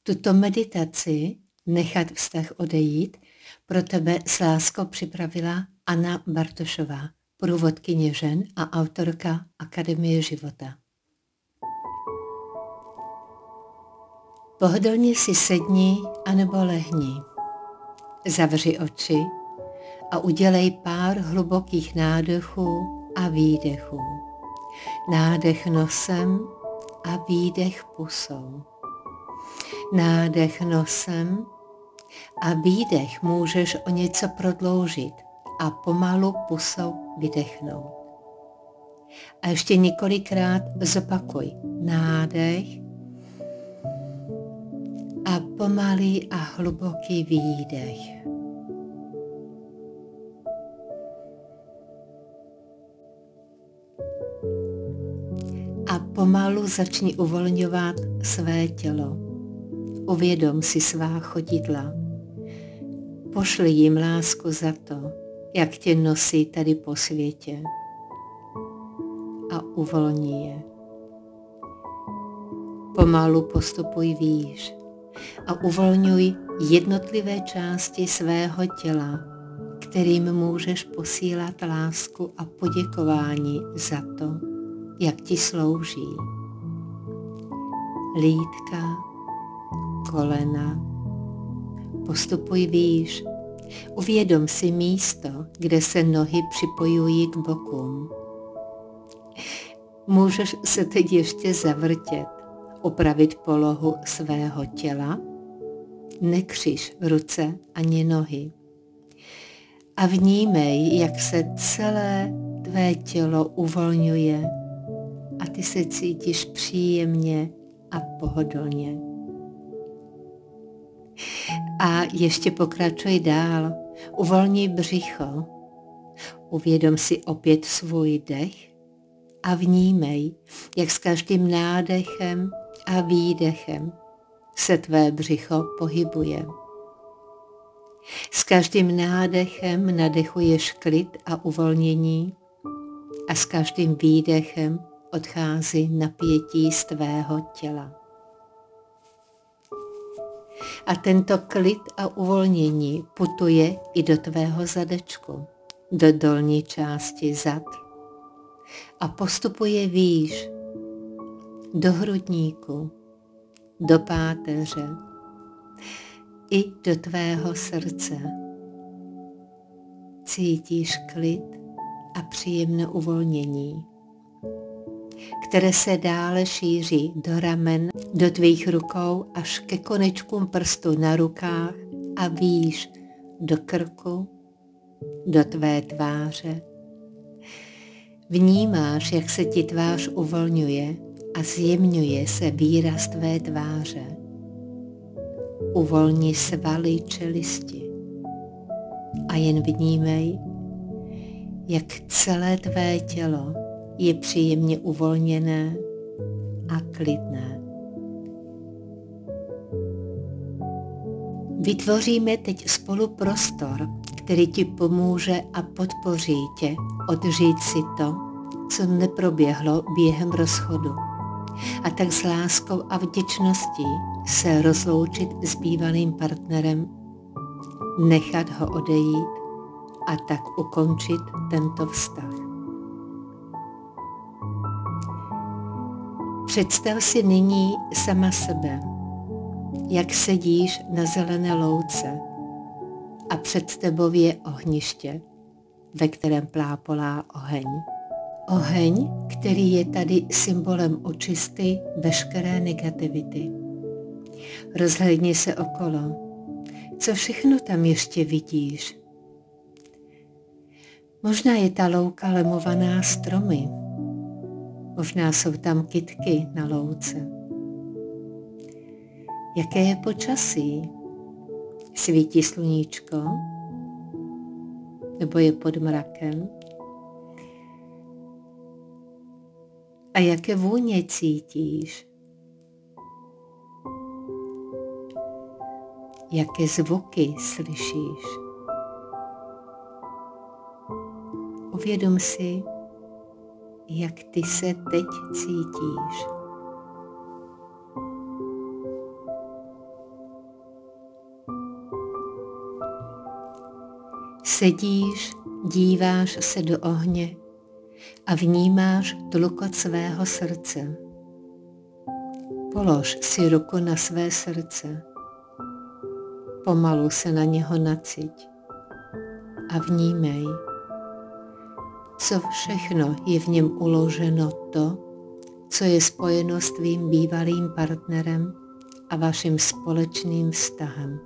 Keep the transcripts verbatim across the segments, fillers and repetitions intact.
Tuto meditaci Nechat vztah odejít pro tebe s láskou připravila Anna Bartošová, průvodkyně žen a autorka Akademie života. Pohodlně si sedni anebo lehni. Zavři oči a udělej pár hlubokých nádechů a výdechů. Nádech nosem a výdech pusou. Nádech nosem a výdech můžeš o něco prodloužit a pomalu pusou vydechnout. A ještě několikrát zopakuj nádech a pomalý a hluboký výdech. A pomalu začni uvolňovat své tělo. Uvědom si svá chodidla. Pošli jim lásku za to, jak tě nosí tady po světě. A uvolni je. Pomalu postupuj výš a uvolňuj jednotlivé části svého těla, kterým můžeš posílat lásku a poděkování za to, jak ti slouží. Lítka, kolena. Postupuj výš. Uvědom si místo, kde se nohy připojují k bokům. Můžeš se teď ještě zavrtět, upravit polohu svého těla, nekřiž ruce ani nohy. A vnímej, jak se celé tvé tělo uvolňuje a ty se cítíš příjemně a pohodlně. A ještě pokračuj dál. Uvolni břicho. Uvědom si opět svůj dech a vnímej, jak s každým nádechem a výdechem se tvé břicho pohybuje. S každým nádechem nadechuješ klid a uvolnění a s každým výdechem odchází napětí z tvého těla. A tento klid a uvolnění putuje i do tvého zadečku, do dolní části zad a postupuje výš, do hrudníku, do páteře i do tvého srdce. Cítíš klid a příjemné uvolnění, které se dále šíří do ramen, do tvých rukou až ke konečkům prstů na rukách a výš do krku, do tvé tváře. Vnímáš, jak se ti tvář uvolňuje a zjemňuje se výraz tvé tváře. Uvolni svaly čelisti a jen vnímej, jak celé tvé tělo je příjemně uvolněné a klidné. Vytvoříme teď spolu prostor, který ti pomůže a podpoří tě odžít si to, co neproběhlo během rozchodu, a tak s láskou a vděčností se rozloučit s bývalým partnerem, nechat ho odejít a tak ukončit tento vztah. Představ si nyní sama sebe, jak sedíš na zelené louce a před tebou je ohniště, ve kterém plápolá oheň. Oheň, který je tady symbolem očisty veškeré negativity. Rozhlédni se okolo. Co všechno tam ještě vidíš? Možná je ta louka lemovaná stromy. Možná jsou tam kytky na louce. Jaké je počasí? Svítí sluníčko? Nebo je pod mrakem? A jaké vůně cítíš? Jaké zvuky slyšíš? Uvědom si, jak ty se teď cítíš. Sedíš, díváš se do ohně a vnímáš tlukot svého srdce. Polož si ruku na své srdce. Pomalu se na něho naciť a vnímej, co všechno je v něm uloženo to, co je spojeno s tvým bývalým partnerem a vaším společným vztahem.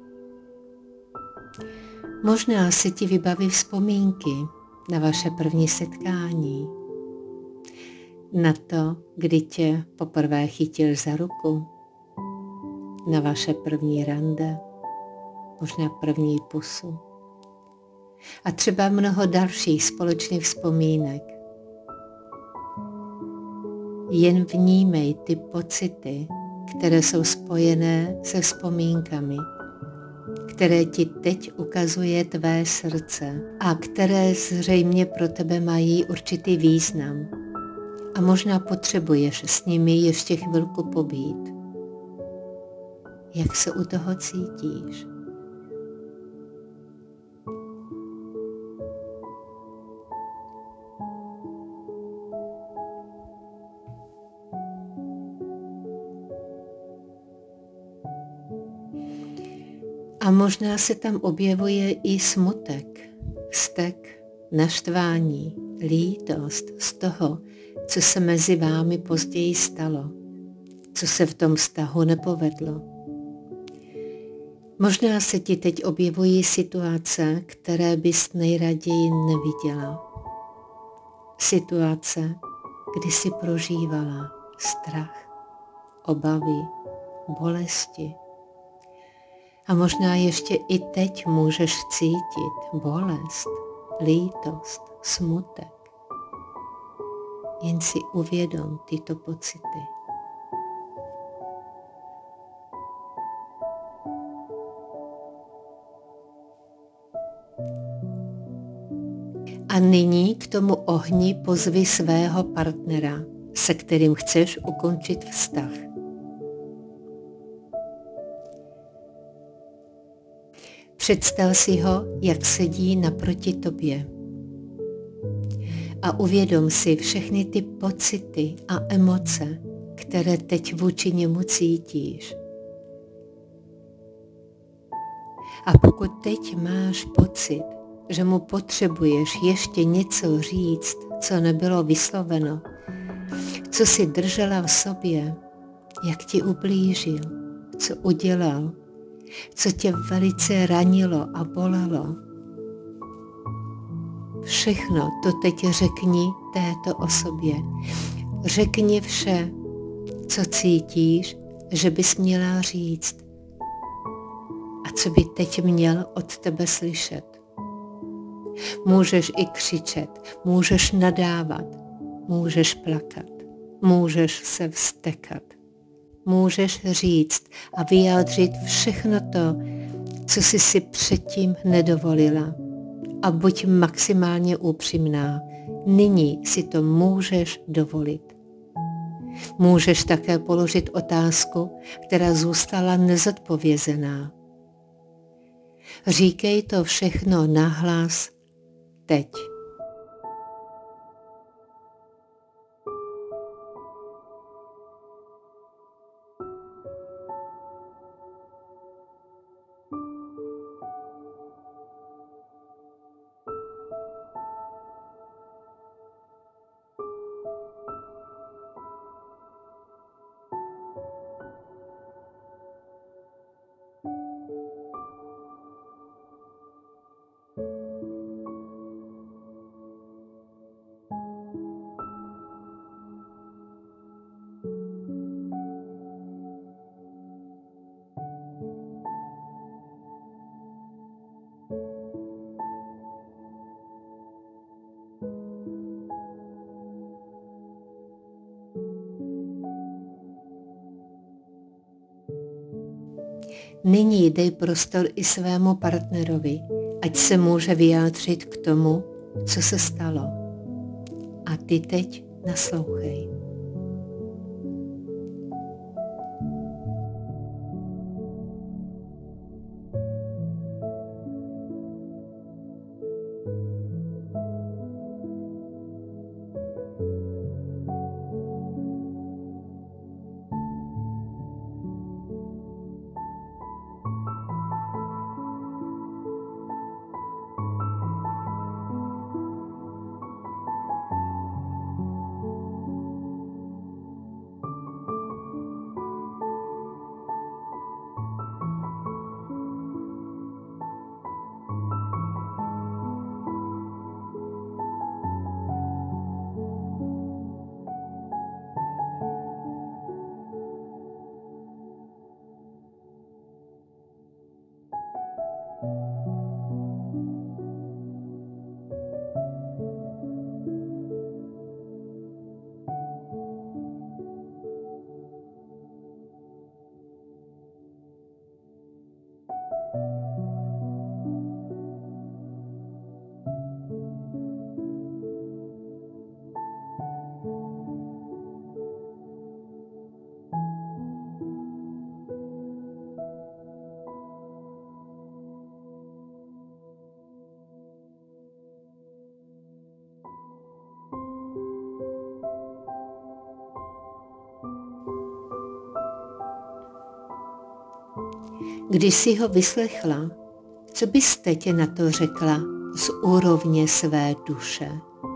Možná se ti vybaví vzpomínky na vaše první setkání, na to, kdy tě poprvé chytil za ruku, na vaše první rande, možná první pusu a třeba mnoho dalších společných vzpomínek. Jen vnímej ty pocity, které jsou spojené se vzpomínkami, které ti teď ukazuje tvé srdce a které zřejmě pro tebe mají určitý význam. A možná potřebuješ s nimi ještě chvilku pobít. Jak se u toho cítíš? A možná se tam objevuje i smutek, vztek, naštvání, lítost z toho, co se mezi vámi později stalo, co se v tom vztahu nepovedlo. Možná se ti teď objevují situace, které bys nejraději neviděla. Situace, kdy jsi prožívala strach, obavy, bolesti. A možná ještě i teď můžeš cítit bolest, lítost, smutek. Jen si uvědom tyto pocity. A nyní k tomu ohni pozvi svého partnera, se kterým chceš ukončit vztah. Představ si ho, jak sedí naproti tobě. A uvědom si všechny ty pocity a emoce, které teď vůči němu cítíš. A pokud teď máš pocit, že mu potřebuješ ještě něco říct, co nebylo vysloveno, co si držela v sobě, jak ti ublížil, co udělal, co tě velice ranilo a bolelo. Všechno to teď řekni této osobě. Řekni vše, co cítíš, že bys měla říct a co by teď měl od tebe slyšet. Můžeš i křičet, můžeš nadávat, můžeš plakat, můžeš se vztekat. Můžeš říct a vyjádřit všechno to, co jsi si předtím nedovolila. A buď maximálně upřímná. Nyní si to můžeš dovolit. Můžeš také položit otázku, která zůstala nezodpovězená. Říkej to všechno nahlas teď. Nyní dej prostor i svému partnerovi, ať se může vyjádřit k tomu, co se stalo. A ty teď naslouchej. Když si ho vyslechla, co byste tě na to řekla z úrovně své duše?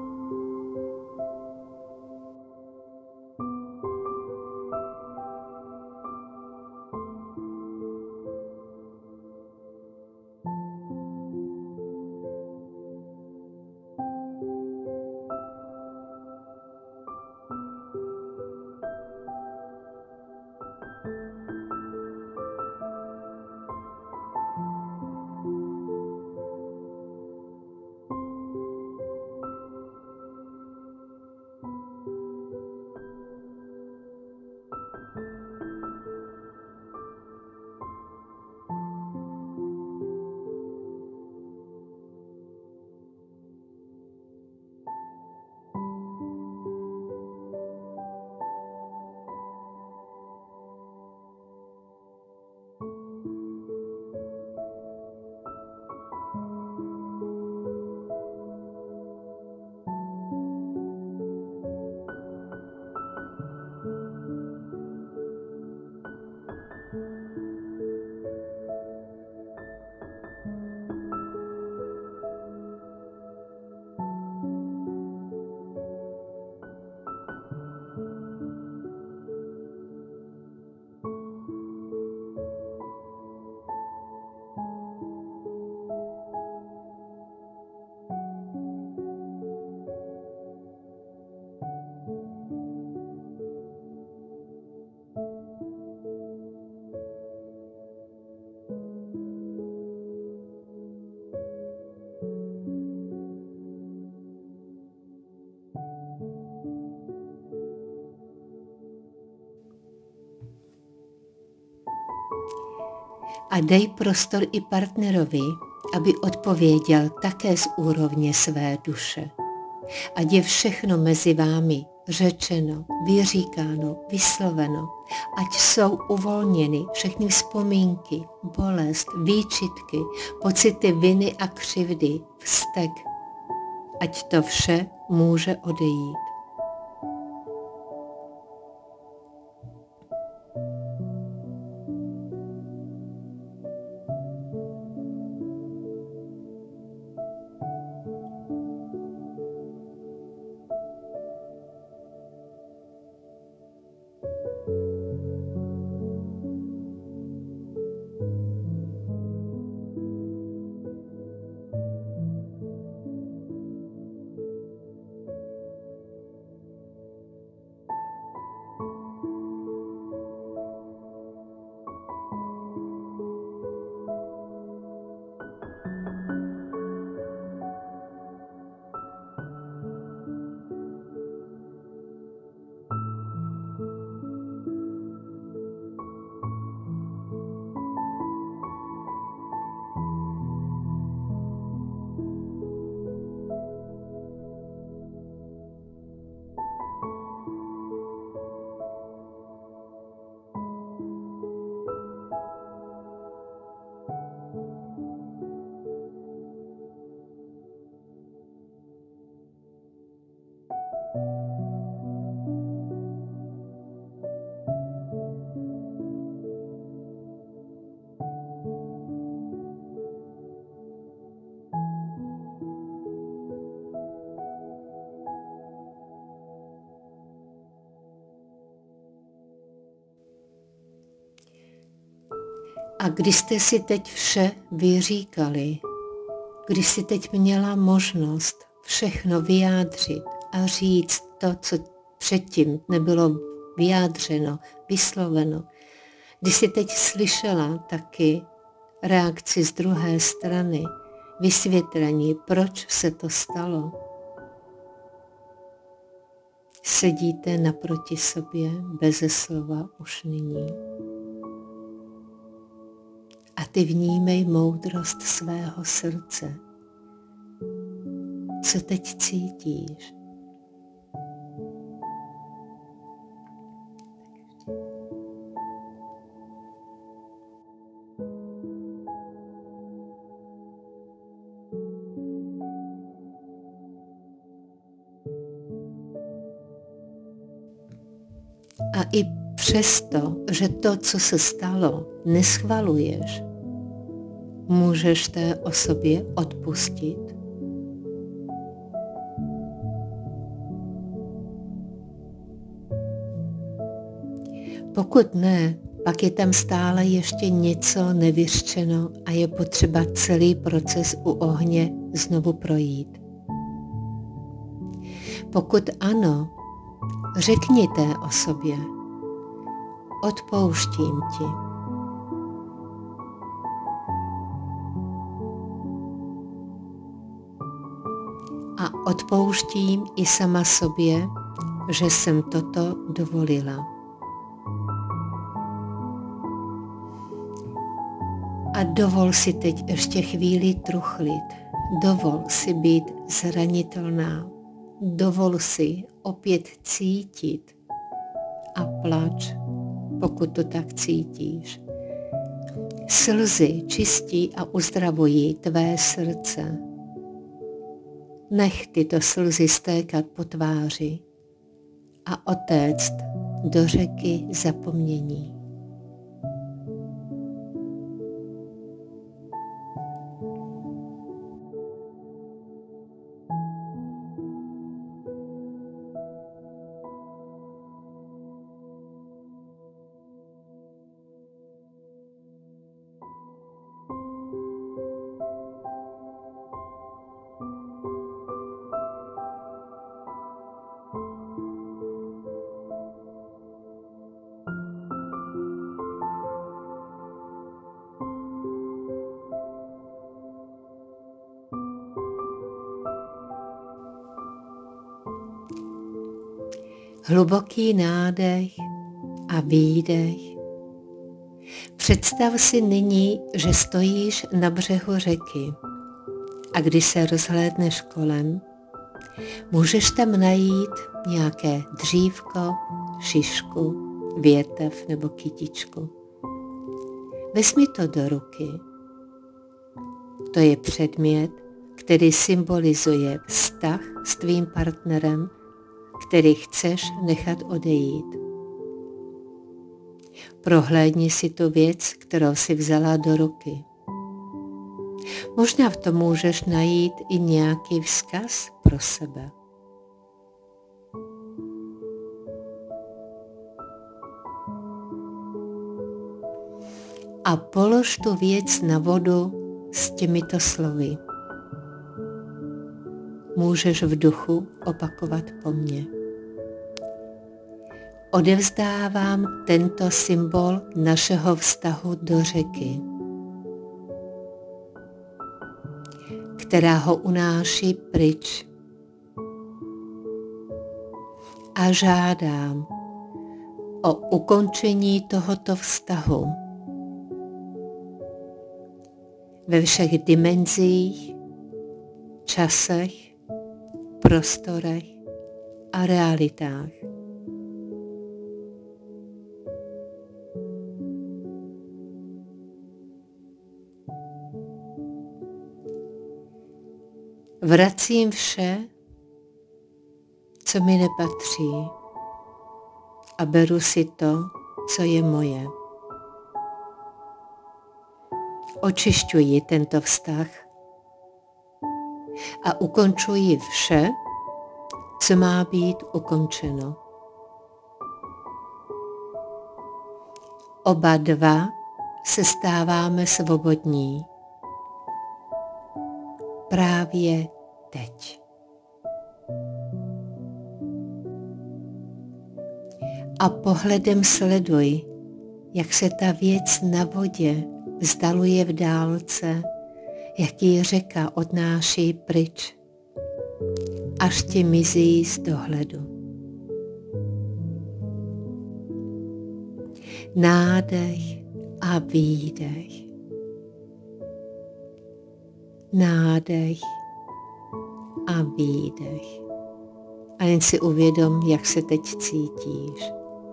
A dej prostor i partnerovi, aby odpověděl také z úrovně své duše. Ať je všechno mezi vámi řečeno, vyříkáno, vysloveno, ať jsou uvolněny všechny vzpomínky, bolest, výčitky, pocity viny a křivdy, vztek. Ať to vše může odejít. A když jste si teď vše vyříkali, když jsi teď měla možnost všechno vyjádřit a říct to, co předtím nebylo vyjádřeno, vysloveno, když jsi teď slyšela taky reakci z druhé strany, vysvětlení, proč se to stalo, sedíte naproti sobě beze slova už nyní. A ty vnímej moudrost svého srdce. Co teď cítíš? A i přesto, že to, co se stalo, neschvaluješ, můžeš té osobě odpustit? Pokud ne, pak je tam stále ještě něco nevyřčeno a je potřeba celý proces u ohně znovu projít. Pokud ano, řekni té osobě: odpouštím ti. A odpouštím i sama sobě, že jsem toto dovolila. A dovol si teď ještě chvíli truchlit. Dovol si být zranitelná. Dovol si opět cítit a plač, pokud to tak cítíš. Slzy čistí a uzdravují tvé srdce. Nech tyto slzy stékat po tváři a otéct do řeky zapomnění. Hluboký nádech a výdech. Představ si nyní, že stojíš na břehu řeky a když se rozhlédneš kolem, můžeš tam najít nějaké dřívko, šišku, větev nebo kytičku. Vezmi to do ruky. To je předmět, který symbolizuje vztah s tvým partnerem, který chceš nechat odejít. Prohlédni si tu věc, kterou si vzala do ruky. Možná v tom můžeš najít i nějaký vzkaz pro sebe. A polož tu věc na vodu s těmito slovy. Můžeš v duchu opakovat po mně. Odevzdávám tento symbol našeho vztahu do řeky, která ho unáší pryč. A žádám o ukončení tohoto vztahu ve všech dimenzích, časech, prostorech a realitách. Vracím vše, co mi nepatří, a beru si to, co je moje. Očišťuji tento vztah a ukončuji vše, co má být ukončeno. Oba dva se stáváme svobodní. Právě teď. A pohledem sleduj, jak se ta věc na vodě vzdaluje v dálce, jak ji řeka odnáší pryč, až ti mizí z dohledu. Nádech a výdech. Nádech a výdech. A jen si uvědom, jak se teď cítíš.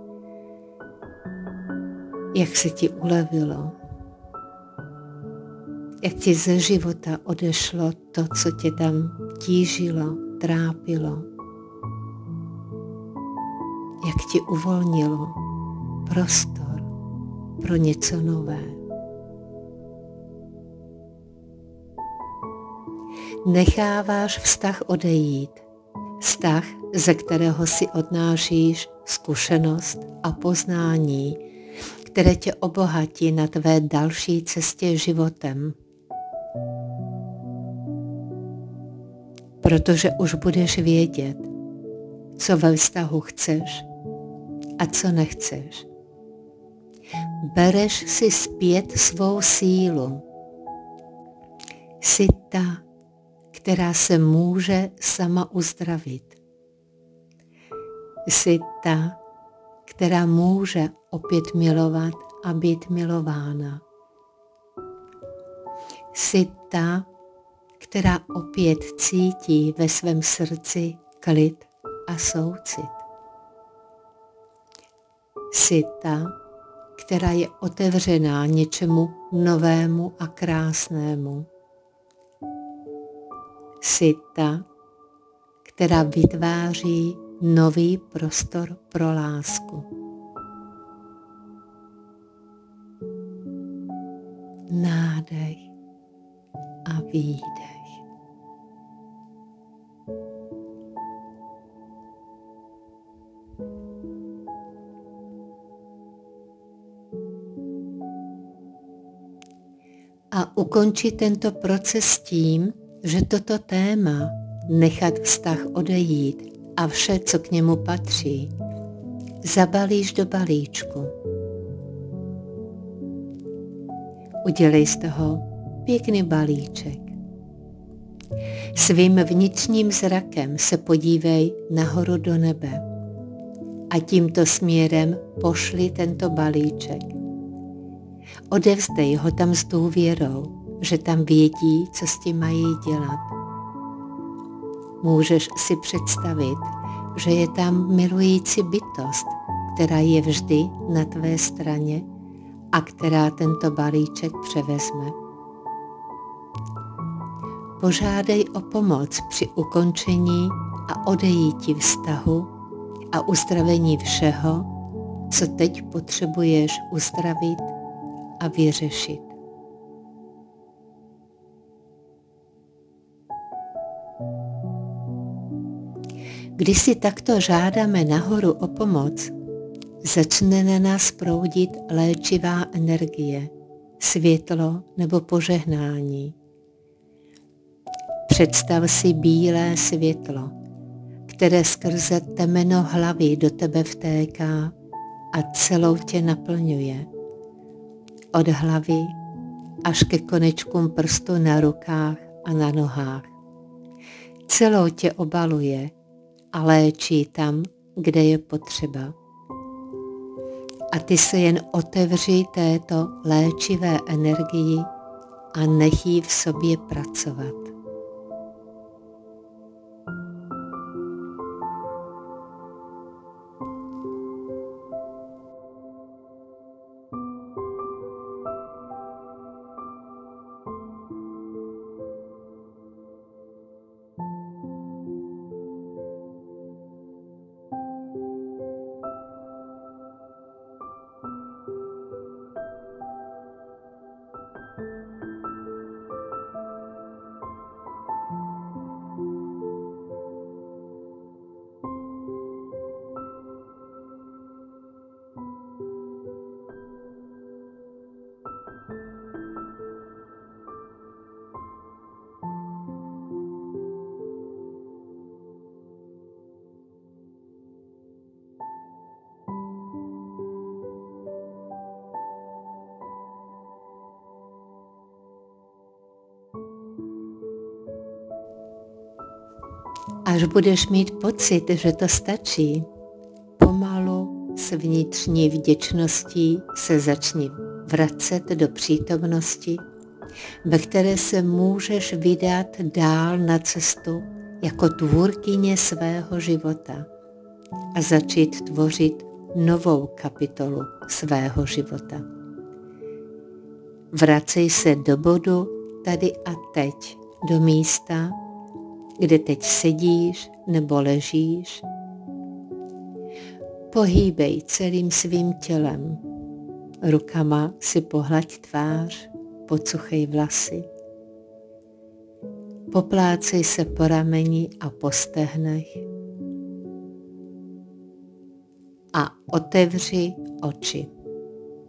Jak se ti ulevilo. Jak ti ze života odešlo to, co tě tam tížilo, trápilo. Jak ti uvolnilo. prostor pro něco nové. Necháváš vztah odejít, vztah, ze kterého si odnášíš zkušenost a poznání, které tě obohatí na tvé další cestě životem. Protože už budeš vědět, co ve vztahu chceš a co nechceš. Bereš si zpět svou sílu. Jsi ta, která se může sama uzdravit. Jsi ta, která může opět milovat a být milována. Jsi ta, která opět cítí ve svém srdci klid a soucit. Jsi ta, která je otevřená něčemu novému a krásnému. Jsi ta, která vytváří nový prostor pro lásku. Nádech a výdech. A ukončit tento proces tím, že toto téma, nechat vztah odejít a vše, co k němu patří, zabalíš do balíčku. Udělej z toho pěkný balíček. Svým vnitřním zrakem se podívej nahoru do nebe a tímto směrem pošli tento balíček. Odevzdej ho tam s důvěrou, že tam vědí, co s tím mají dělat. Můžeš si představit, že je tam milující bytost, která je vždy na tvé straně a která tento balíček převezme. Požádej o pomoc při ukončení a odejítí vztahu a uzdravení všeho, co teď potřebuješ uzdravit a vyřešit. Když si takto žádáme nahoru o pomoc, začne na nás proudit léčivá energie, světlo nebo požehnání. Představ si bílé světlo, které skrze temeno hlavy do tebe vtéká a celou tě naplňuje. Od hlavy až ke konečkům prstů na rukách a na nohách. Celou tě obaluje a léčí tam, kde je potřeba. A ty se jen otevři této léčivé energii a nech ji v sobě pracovat. Až budeš mít pocit, že to stačí, pomalu s vnitřní vděčností se začni vracet do přítomnosti, ve které se můžeš vydat dál na cestu jako tvůrkyně svého života a začít tvořit novou kapitolu svého života. Vracej se do bodu tady a teď, do místa, kde teď sedíš nebo ležíš. Pohýbej celým svým tělem. Rukama si pohlaď tvář, pocuchej vlasy. Poplácej se po rameni a po stehnech a otevři oči.